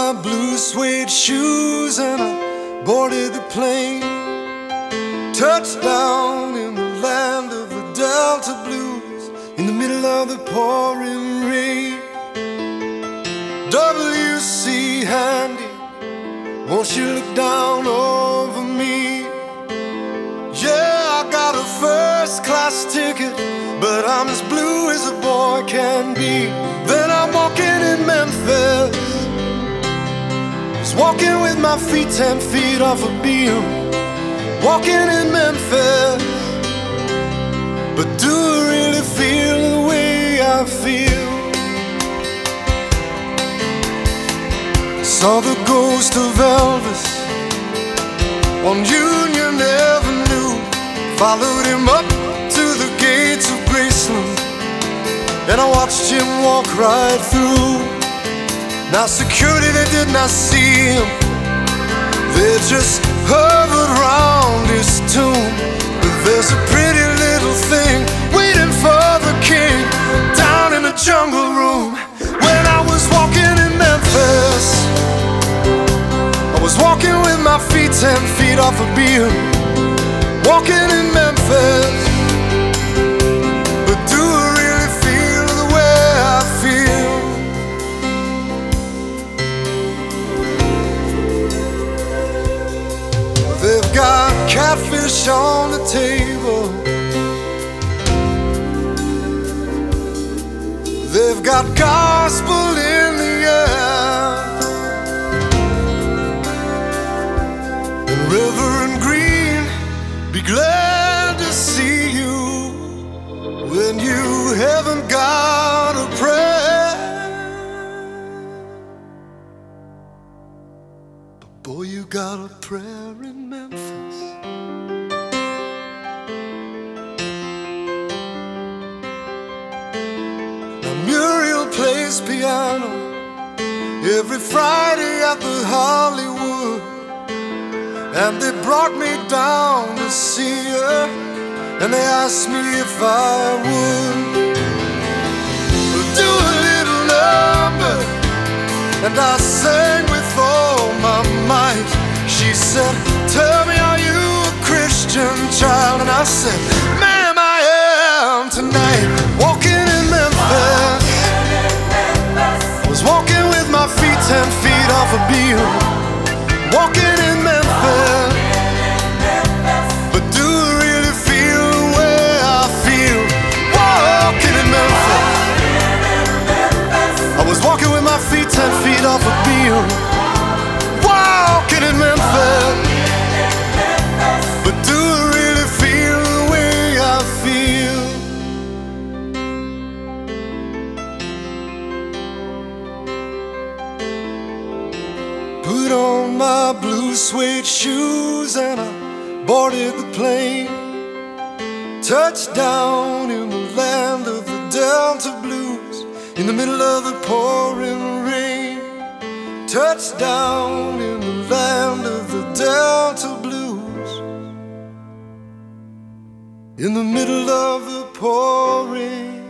my blue suede shoes and I boarded the plane. Touchdown in the land of the Delta Blues, in the middle of the pouring rain. W.C. Handy, won't you look down over me? Yeah, I got a first-class ticket, but I'm as blue as a boy can be. Then I'm walking in Memphis, just walking with my feet 10 feet off a beam. Walking in Memphis, but do I really feel the way I feel? Saw the ghost of Elvis on Union Avenue, followed him up to the gates of Graceland, and I watched him walk right through. Now security, they did not see him, they just hovered round his tomb. But there's a pretty little thing waiting for the king down in the jungle room. When I was walking in Memphis, I was walking with my feet 10 feet off a beam. Walking in Memphis, but do I really feel the way I feel? They've got catfish on the table, they've got gospel in the air, and Reverend Green, be glad to see you when you haven't got a prayer. But boy, you got a prayer in Memphis. Now Muriel plays piano every Friday at the Hollywood, and they brought me down to see her, and they asked me if I would do a little number, and I sang with all my might. She said, tell me, are you a Christian child? And I said, ma'am, I am tonight. Walking in Memphis, I was walking with my feet 10 feet off a beam. Walking in Memphis, but do I really feel the way I feel? Walking in Memphis, I was walking with my feet 10 feet off a beam. Walking in Memphis, but do I really feel the way I feel? Put on my blue suede shoes and I boarded the plane. Touchdown in the land of the Delta Blues, in the middle of the pouring rain. Touchdown in the land of the Delta Blues, in the middle of the pouring